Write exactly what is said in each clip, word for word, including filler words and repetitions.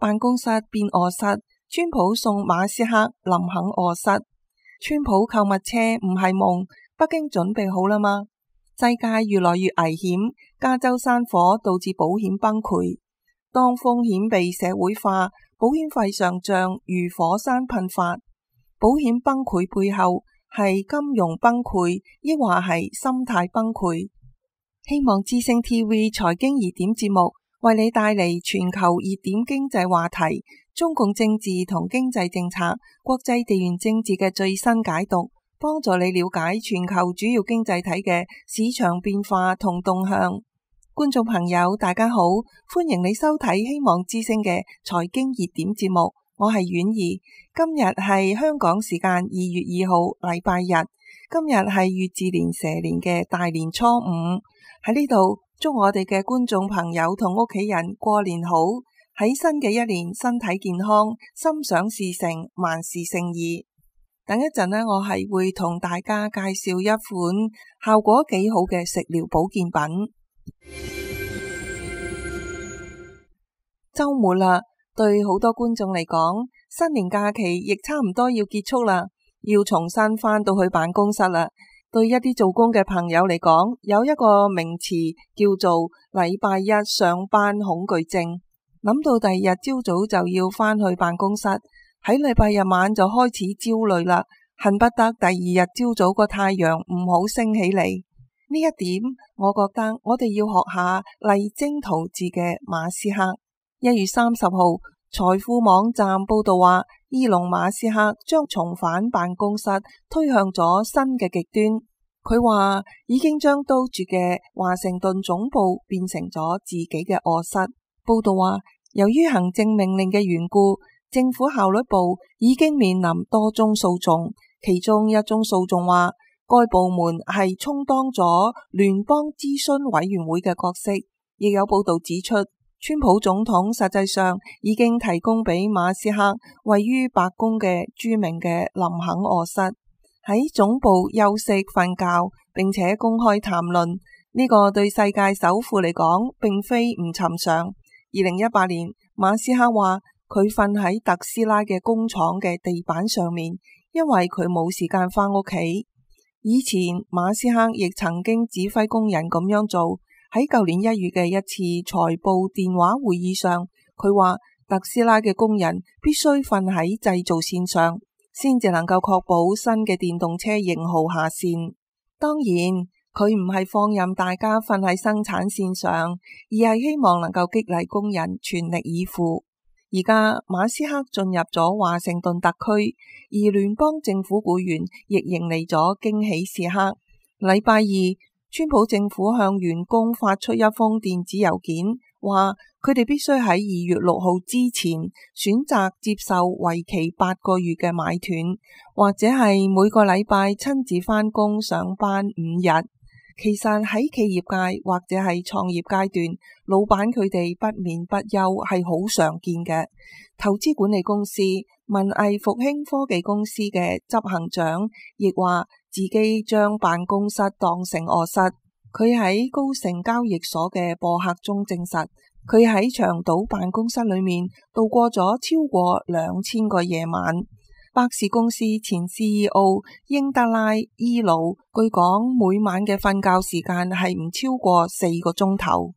辦公室變臥室，川普送馬斯克林肯臥室。川普購物車唔係夢，北京準備好啦嗎？世界越來越危險，加州山火導致保險崩潰。當風險被社會化，保險費上漲如火山噴發。保險崩潰背後係金融崩潰，抑或係心態崩潰？希望之聲 T V 財經熱點節目為你帶嚟全球熱點經濟話題、中共政治同經濟政策、國際地緣政治嘅最新解讀，幫助你了解全球主要經濟體嘅市場變化同動向。觀眾朋友大家好，歡迎你收睇希望之聲嘅財經熱點節目，我係婉兒。今日係香港時間二月二號禮拜日，今日係乙巳年蛇年嘅大年初五。喺呢度祝我哋嘅觀眾朋友同屋企人過年好，喺新嘅一年身體健康，心想事成，萬事勝意。等一陣呢，我係會同大家介紹一款效果幾好嘅食療保健品。周末啦，對好多觀眾嚟講，新年假期亦差唔多要結束啦，要重新返到去辦公室啦。對一啲做工嘅朋友嚟講，有一個名詞叫做禮拜一上班恐懼症，諗到第二日朝早就要返去辦公室，喺禮拜日晚就開始焦慮啦，恨不得第二日朝早個太陽唔好升起嚟。呢一點，我覺得我哋要學下勵精圖治嘅馬斯克。一月三十號，財富網站報道話，伊隆馬斯克將重返辦公室，推向咗新嘅極端。佢話已經將都住嘅華盛頓總部變成咗自己嘅臥室。報道話，由於行政命令嘅緣故，政府效率部已經面臨多宗訴訟，其中一宗訴訟話，該部門係充當咗聯邦諮詢委員會嘅角色。亦有報道指出，川普總統實際上已經提供俾馬斯克位於白宮嘅著名嘅林肯臥室，喺總部休息瞓覺，並且公開談論。呢個對世界首富嚟講並非唔尋常。二零一八年，馬斯克話佢瞓喺特斯拉嘅工廠嘅地板上面，因為佢冇時間返屋企。以前馬斯克亦曾經指揮工人咁樣做。喺舊年一月嘅一次財報電話會議上，佢話特斯拉嘅工人必須瞓喺製造線上，先至能夠確保新嘅電動車型號下線。當然，佢唔係放任大家瞓喺生產線上，而係希望能夠激勵工人全力以赴。而家馬斯克進入咗華盛頓特區，而聯邦政府僱員亦迎嚟咗驚喜時刻。禮拜二，川普政府向員工發出一封電子郵件，話佢哋必須喺二月六號之前選擇接受為期八個月嘅買斷，或者係每個禮拜親自返工上班五日。其實喺企業界或者係創業階段，老闆佢哋不眠不休係好常見嘅。投資管理公司文藝復興科技公司嘅執行長亦話自己將辦公室當成臥室。佢喺高盛交易所嘅播客中證實，佢喺長島辦公室裏面度過咗超過兩千個夜晚。百事公司前 C E O 英德拉伊魯據講，每晚嘅瞓覺時間係唔超過四個鐘頭。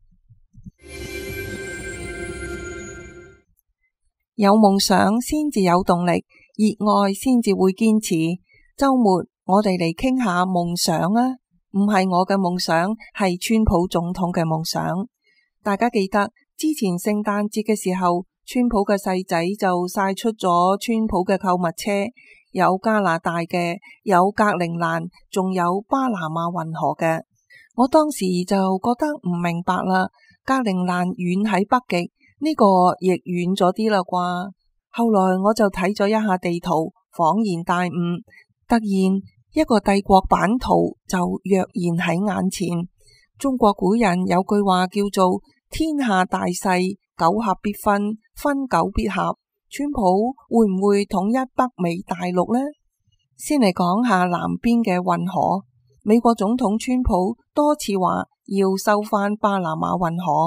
有夢想先至有動力，熱愛先至會堅持。周末我哋嚟傾下夢想啊，唔係我嘅夢想，係川普總統嘅夢想。大家記得之前聖誕節嘅時候，川普嘅細仔就晒出咗川普嘅購物車，有加拿大嘅，有格陵蘭，仲有巴拿馬運河嘅。我當時就覺得唔明白啦，格陵蘭遠喺北極，呢個亦遠咗啲啦啩。後來我就睇咗一下地圖，恍然大悟，突然一個帝國版圖就躍然喺眼前。中國古人有句話叫做天下大勢，九合必分，分久必合。川普會唔會統一北美大陸呢？先嚟講下南邊嘅運河。美國總統川普多次話要收返巴拿馬運河，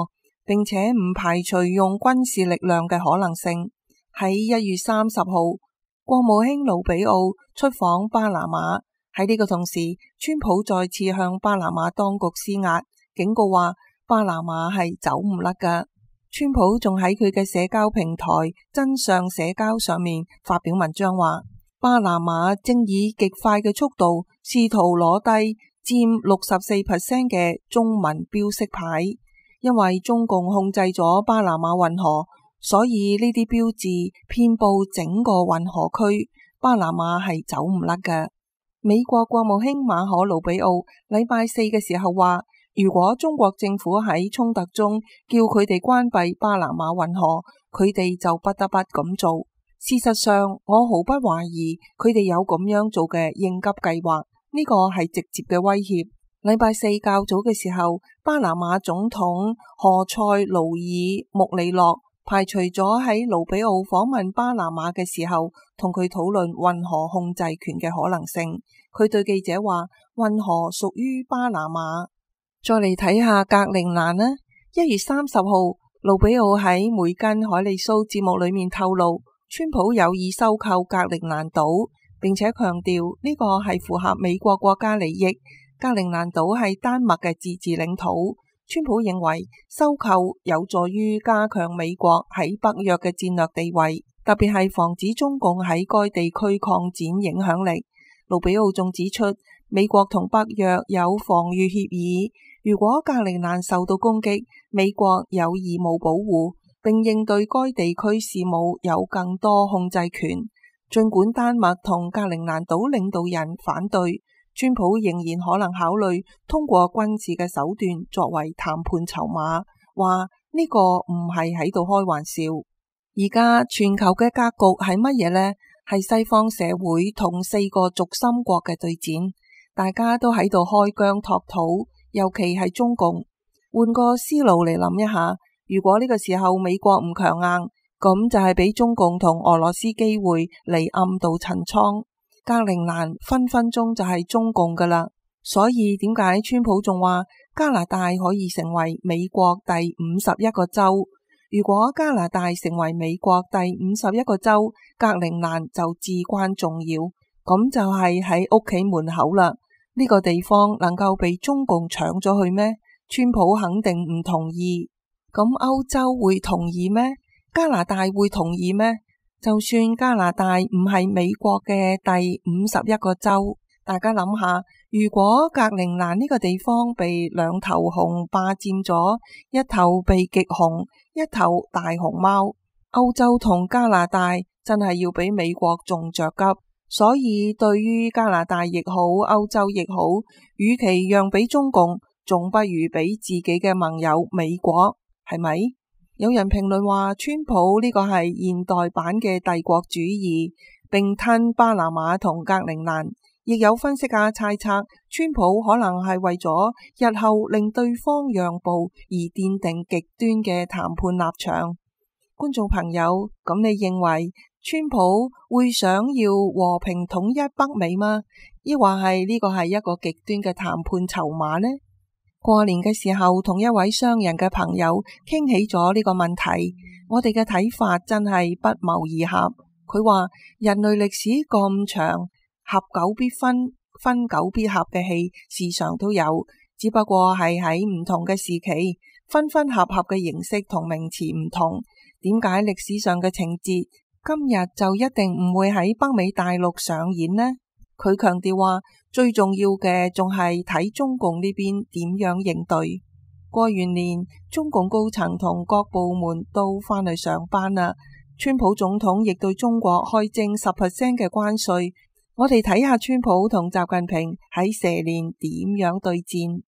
並且唔排除用軍事力量嘅可能性。喺一月三十號，國務卿魯比奧出訪巴拿馬。喺呢個同時，川普再次向巴拿馬當局施壓，警告話巴拿馬係走唔甩㗎。川普仲喺佢嘅社交平台真相社交上面發表文章話，巴拿馬正以極快嘅速度試圖攞低佔六十四 percent 嘅中文標識牌，因為中共控制咗巴拿馬運河，所以呢啲標誌遍佈整個運河區，巴拿馬係走唔甩㗎。美國國務卿馬可魯比奧禮拜四嘅時候話，如果中國政府喺衝突中叫佢哋關閉巴拿馬運河，佢哋就不得不咁做。事實上，我毫不懷疑佢哋有咁樣做嘅應急計劃，呢個係直接嘅威脅。禮拜四較早嘅時候，巴拿馬總統何塞盧爾穆里諾排除咗喺魯比奧訪問巴拿馬嘅時候同佢討論運河控制權嘅可能性。佢對記者話，運河屬於巴拿馬。再嚟睇下格陵蘭啦。一月三十號，魯比奧喺梅根海利蘇節目裏面透露，川普有意收購格陵蘭島，並且強調呢個係符合美國國家利益。格陵蘭島係丹麥嘅自治領土。川普認為收購有助於加強美國喺北約嘅戰略地位，特別係防止中共喺該地區擴展影響力。魯比奧仲指出，美國同北約有防禦協議，如果格陵蘭受到攻擊，美國有義務保護，並應對該地區事務有更多控制權。儘管丹麥同格陵蘭島領導人反對，川普仍然可能考慮通過軍事嘅手段作為談判籌碼，話呢個唔係喺度開玩笑。而家全球嘅格局係乜嘢呢？係西方社會同四個軸心國嘅對戰，大家都喺度開疆拓土，尤其係中共。換個思路嚟諗一下，如果呢個時候美國唔強硬，咁就係俾中共同俄羅斯機會嚟暗度陳倉。格陵蘭分分鐘就係中共噶啦，所以點解川普仲話加拿大可以成為美國第五十一個州？如果加拿大成為美國第五十一個州，格陵蘭就至關重要。咁就係喺屋企門口啦。呢個地方能夠被中共搶咗去咩？川普肯定唔同意。咁歐洲會同意咩？加拿大會同意咩？就算加拿大唔係美國嘅第五十一個州，大家諗下，如果格陵蘭呢個地方被兩頭熊霸佔咗，一頭被極熊，一頭大熊貓，歐洲同加拿大真係要比美國仲着急。所以對於加拿大亦好，歐洲亦好，與其讓俾中共，仲不如俾自己嘅盟友美國，係咪？有人評論話，川普呢個係現代版嘅帝國主義，並吞巴拿馬同格陵蘭。亦有分析家猜測，川普可能係為咗日後令對方讓步而奠定極端嘅談判立場。觀眾朋友，咁你認為川普會想要和平統一北美嗎？抑或係呢個係一個極端嘅談判籌碼呢？過年嘅時候同一位商人嘅朋友傾起咗呢個問題，我哋嘅睇法真係不謀而合。佢話人類歷史咁長，合久必分，分久必合嘅戲時常都有，只不過係喺唔同嘅時期，分分合合嘅形式同名詞唔同。點解歷史上嘅情節今日就一定唔會喺北美大陸上演呢？佢強調話，最重要嘅仲係睇中共呢邊點樣應對。過完年，中共高層同各部門都返去上班啦。川普總統亦對中國開徵十 percent 嘅關稅。我哋睇下川普同習近平喺蛇年點樣對戰。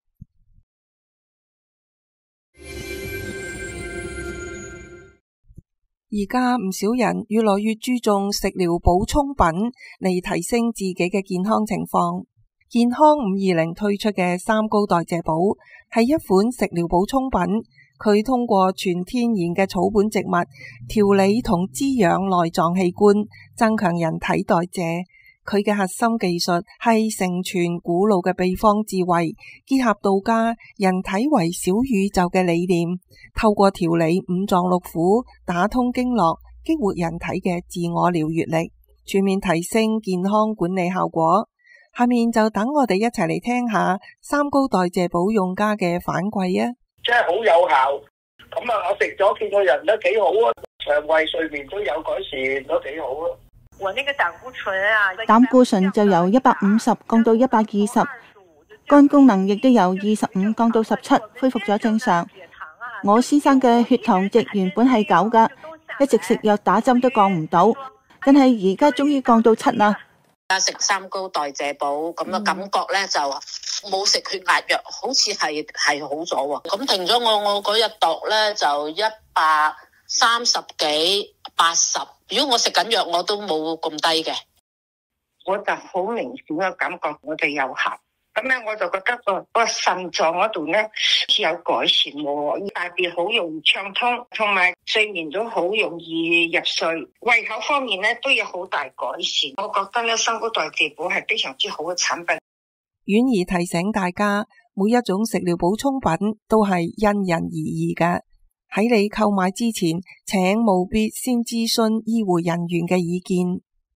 而家唔少人越來越注重食療補充品嚟提升自己嘅健康情況。健康五二零推出嘅三高代謝寶係一款食療補充品，佢通過全天然嘅草本植物調理同滋養內臟器官，增強人體代謝。 佢嘅核心技術係承傳古老嘅秘方智慧，結合道家人體為小宇宙嘅理念，透過調理五臟六腑，打通經絡，激活人體嘅自我療愈力，全面提升健康管理效果。下面就等我哋一齊嚟聽下三高代謝寶用家嘅反饋啊！ 真係好有效，咁啊，我食咗見個人都幾好啊，腸胃睡眠都有改善，都幾好啊。我那個膽固醇啊， 膽固醇就由一百五十降到一百二十，肝功能亦都由二十五降到十七，恢復咗正常。我先生嘅血糖值原本係九噶，一直食藥打針都降唔到，但係而家終於降到七啦。 食三高代謝寶咁嘅感覺咧，就冇食血壓藥，好似係係好咗喎。咁停咗我，我嗰日度咧就一百三十幾八十。如果我食緊藥，我都冇咁低嘅。 我就好明顯嘅感覺，我哋有效。咁咧，我就覺得個個腎臟嗰度咧有改善喎，大便好容易暢通，同埋睡眠都好容易入睡。胃口方面咧都有好大改善。我覺得咧，三高代謝寶係非常之好嘅產品。 婉兒提醒大家，每一種食療補充品都係因人而異嘅。喺你購買之前，請務必先諮詢醫護人員嘅意見。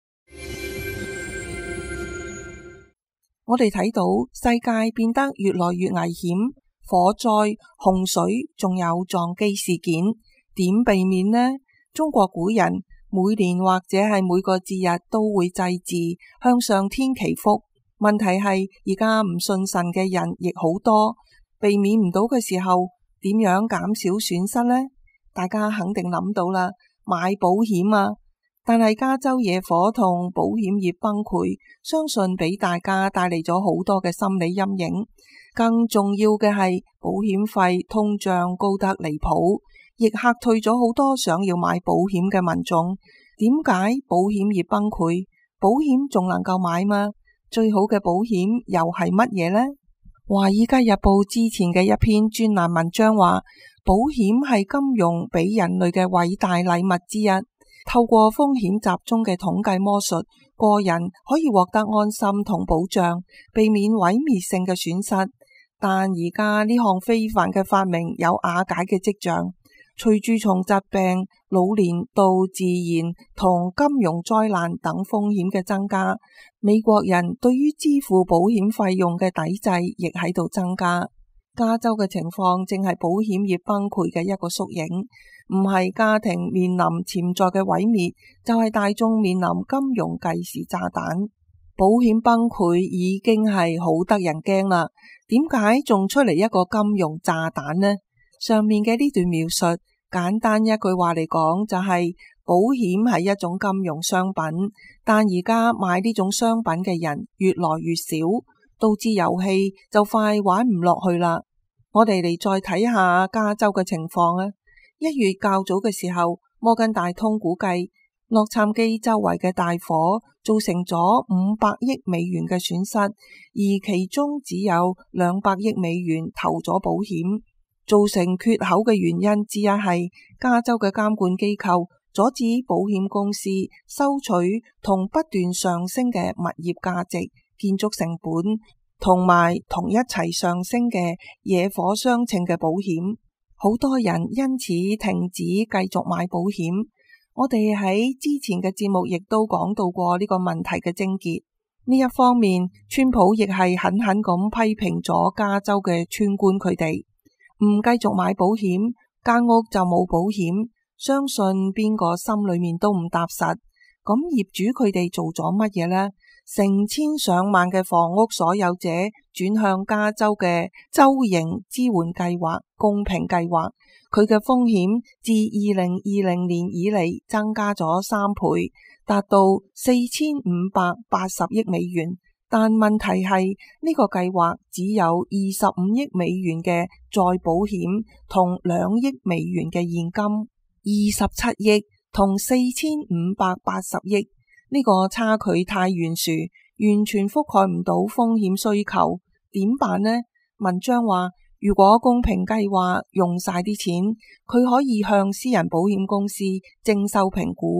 我哋睇到世界變得越來越危險，火災、洪水，仲有撞擊事件，點避免呢？中國古人每年或者係每個節日都會祭祀，向上天祈福。問題係而家唔信神嘅人亦好多，避免唔到嘅時候，點樣減少損失呢？大家肯定諗到啦，買保險啊！但係加州野火同保險業崩潰，相信俾大家帶嚟咗好多嘅心理陰影。更重要嘅係保險費通脹高得離譜，亦嚇退咗好多想要買保險嘅民眾。點解保險業崩潰，保險仲能夠買嗎？最好嘅保險又係乜嘢呢？華爾街日報之前嘅一篇專欄文章話，保險係金融俾人類嘅偉大禮物之一。透過風險集中嘅統計魔術，個人可以獲得安心同保障，避免毀滅性嘅損失。但而家呢項非凡嘅發明有瓦解嘅跡象，隨住從疾病、老年到自然同金融災難等風險嘅增加，美國人對於支付保險費用嘅抵制亦喺度增加。加州嘅情況正係保險業崩潰嘅一個縮影。唔係家庭面臨潛在嘅毀滅，就係大眾面臨金融計時炸彈。保險崩潰已經係好得人驚啦，點解仲出嚟一個金融炸彈呢？上面嘅呢段描述，簡單一句話嚟講，就係保險係一種金融商品，但而家買呢種商品嘅人越來越少，導致遊戲就快玩唔落去啦。我哋嚟再睇下加州嘅情況啊！一月較早嘅時候，摩根大通估計洛杉磯周圍嘅大火造成咗五百億美元嘅損失，而其中只有兩百億美元投咗保險。造成缺口嘅原因之一係加州嘅監管機構阻止保險公司收取同不斷上升嘅物業價值、建築成本同埋同一齊上升嘅野火相稱嘅保險。好多人因此停止繼續買保險。我哋喺之前嘅節目亦都講到過呢個問題嘅症結。呢一方面，川普亦係狠狠咁批評咗加州嘅村官，佢哋唔繼續買保險，間屋就冇保險。相信邊個心裏面都唔踏實。咁業主佢哋做咗乜嘢呢？成千上萬嘅房屋所有者轉向加州嘅州營支援計劃公平計劃，佢嘅風險自二零二零年以嚟增加咗三倍，達到四千五百八十億美元。但問題係呢個計劃只有二十五億美元嘅再保險同兩億美元嘅現金，二十七億同四千五百八十億。呢個差距太懸殊，完全覆蓋唔到風險需求，點辦呢？文章話，如果公平計劃用晒啲錢，佢可以向私人保險公司徵收評估，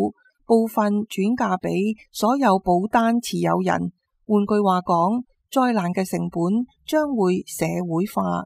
部分轉嫁俾所有保單持有人。換句話講，災難嘅成本將會社會化。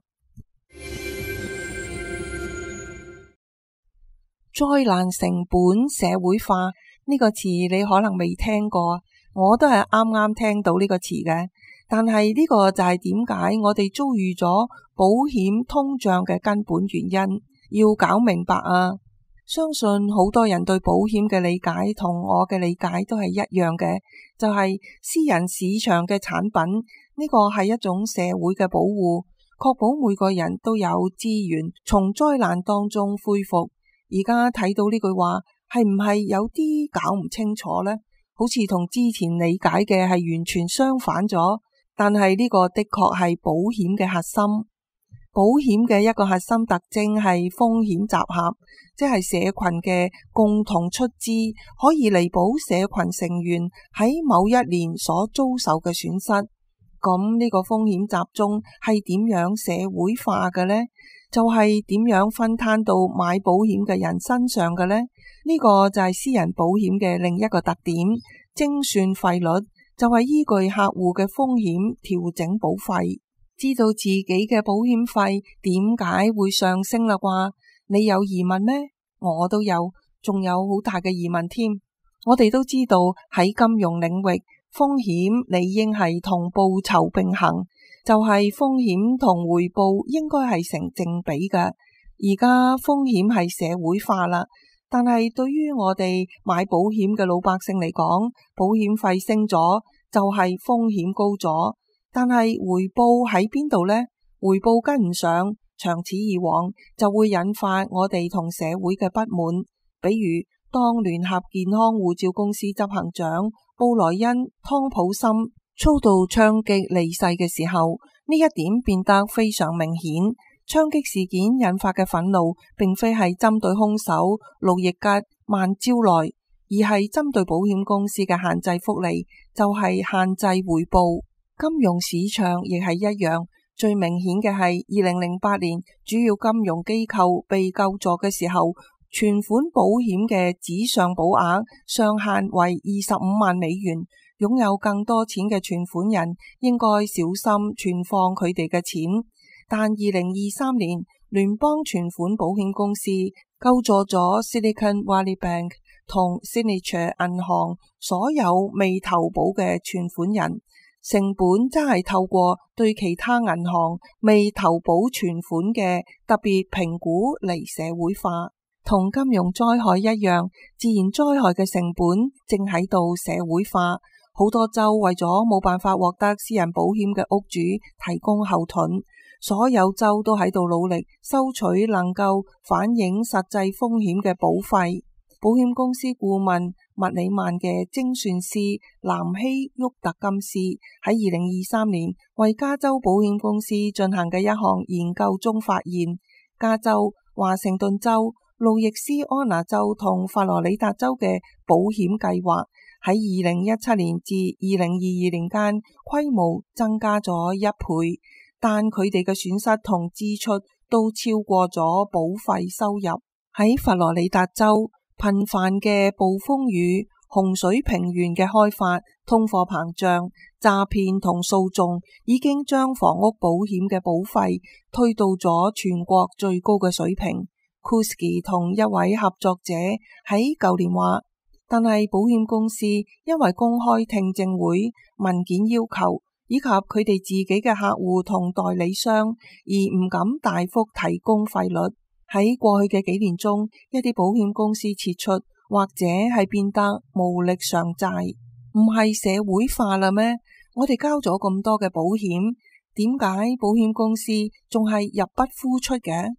災難成本社會化呢個詞你可能未聽過，我都係啱啱聽到呢個詞嘅。但係呢個就係點解我哋遭遇咗保險通脹嘅根本原因，要搞明白啊！相信好多人對保險嘅理解同我嘅理解都係一樣嘅，就係私人市場嘅產品，呢個係一種社會嘅保護，確保每個人都有資源從災難當中恢復。而家睇到呢句話，係唔係有啲搞唔清楚呢？好似同之前理解嘅係完全相反咗。但係呢個的確係保險嘅核心。保險嘅一個核心特徵係風險集合，即係社群嘅共同出資，可以彌補社群成員喺某一年所遭受嘅損失。咁呢個風險集中係點樣社會化嘅呢？就係點樣分攤到買保險嘅人身上嘅呢？呢個就係私人保險嘅另一個特點，精算費率。就係依據客戶嘅風險調整保費，知道自己嘅保險費點解會上升啦啩？你有疑問咩？我都有，仲有好大嘅疑問添。我哋都知道喺金融領域，風險理應係同報酬並行，就係風險同回報應該係成正比嘅。而家風險係社會化啦。但係對於我哋買保險嘅老百姓嚟講，保險費升咗就係風險高咗，但係回報喺邊度呢？回報跟唔上，長此以往就會引發我哋同社會嘅不滿。比如當聯合健康護照公司執行長布萊恩湯普森遭到槍擊離世嘅時候，呢一點變得非常明顯。槍擊事件引發嘅憤怒，並非係針對兇手路易吉曼焦萊，而係針對保險公司嘅限制福利，就係限制回報。金融市場亦係一樣，最明顯嘅係二零零八年主要金融機構被救助嘅時候，存款保險嘅紙上保額上限為二十五萬美元。擁有更多錢嘅存款人應該小心存放佢哋嘅錢。但二零二三年，聯邦存款保險公司救助咗 Silicon Valley Bank 同 Signature 銀行所有未投保嘅存款人，成本真係透過對其他銀行未投保存款嘅特別評估嚟社會化。同金融災害一樣，自然災害嘅成本正喺度社會化。好多州為咗冇辦法獲得私人保險嘅屋主提供後盾，所有州都喺度努力收取能夠反映實際風險嘅保費。保險公司顧問麥里曼嘅精算師南希沃特金斯喺二零二三年為加州保險公司進行嘅一項研究中發現，加州、華盛頓州、路易斯安那州同佛羅里達州嘅保險計劃喺二零一七年至二零二二年間規模增加咗一倍，但佢哋嘅損失同支出都超過咗保費收入。喺佛羅里達州，頻繁嘅暴風雨、洪水平原嘅開發、通貨膨脹、詐騙同訴訟已經將房屋保險嘅保費推到咗全國最高嘅水平。Kuski 同一位合作者喺舊年話，但係保險公司因為公開聽證會、文件要求以及佢哋自己嘅客戶同代理商而唔敢大幅提供費率。喺過去嘅幾年中，一啲保險公司撤出或者係變得無力償債，唔係社會化啦咩？我哋交咗咁多嘅保險，點解保險公司仲係入不敷出嘅？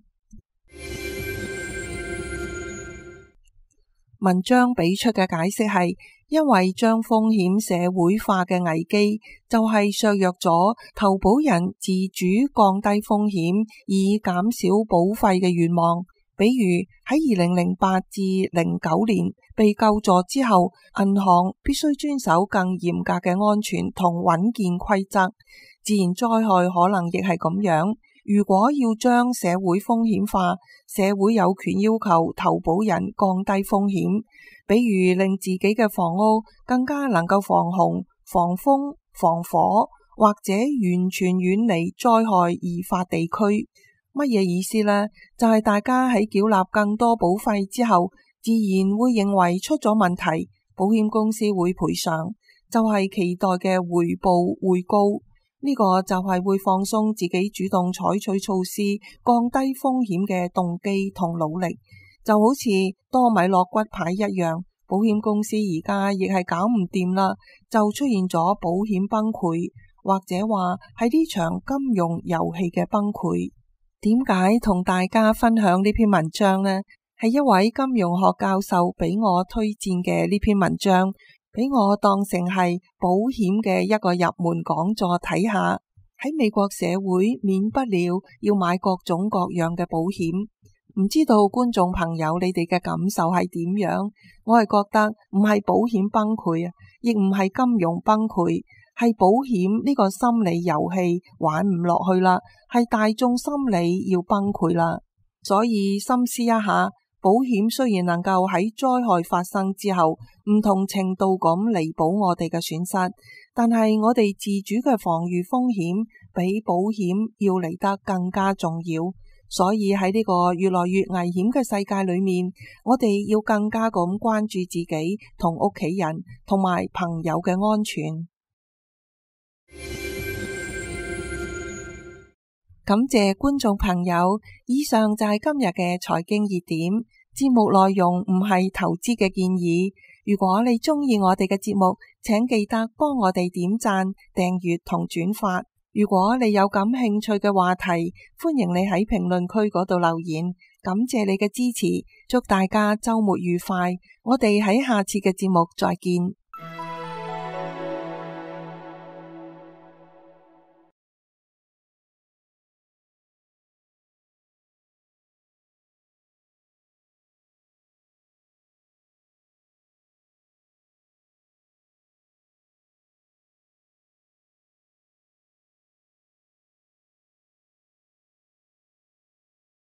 文章俾出嘅解釋係，因為將風險社會化嘅危機就係削弱咗投保人自主降低風險以減少保費嘅願望。比如喺二零零八至零九年被救助之後，銀行必須遵守更嚴格嘅安全同穩健規則。自然災害可能亦係咁樣。 如果要將社會風險化，社會有權要求投保人降低風險，比如令自己嘅房屋更加能夠防洪、防風、防火，或者完全遠離災害易發地區。乜嘢意思呢？就係大家喺繳納更多保費之後，自然會認為出咗問題，保險公司會賠償，就係期待嘅回報會高。呢個就係會放鬆自己主動採取措施降低風險嘅動機同努力，就好似多米諾骨牌一樣。保險公司而家亦係搞唔掂啦，就出現咗保險崩潰，或者話係呢場金融遊戲嘅崩潰。點解同大家分享呢篇文章呢？係一位金融學教授俾我推薦嘅呢篇文章，俾我當成係保險嘅一個入門講座睇下。喺美國社會免不了要買各種各樣嘅保險，唔知道觀眾朋友你哋嘅感受係點樣？我係覺得唔係保險崩潰啊，亦唔係金融崩潰，係保險呢個心理遊戲玩唔落去啦，係大眾心理要崩潰啦。所以深思一下，保險雖然能夠喺災害發生之後唔同程度咁彌補我哋嘅損失，但係我哋自主嘅防禦風險比保險要嚟得更加重要。所以喺呢個越來越危險嘅世界裏面，我哋要更加咁關注自己同屋企人同埋朋友嘅安全。感謝觀眾朋友，以上就係今日嘅財經熱點。節目內容唔係投資嘅建議。如果你鍾意我哋嘅節目，請記得幫我哋點讚、訂閱同轉發。如果你有感興趣嘅話題，歡迎你喺評論區嗰度留言。感謝你嘅支持，祝大家週末愉快。我哋喺下次嘅節目再見。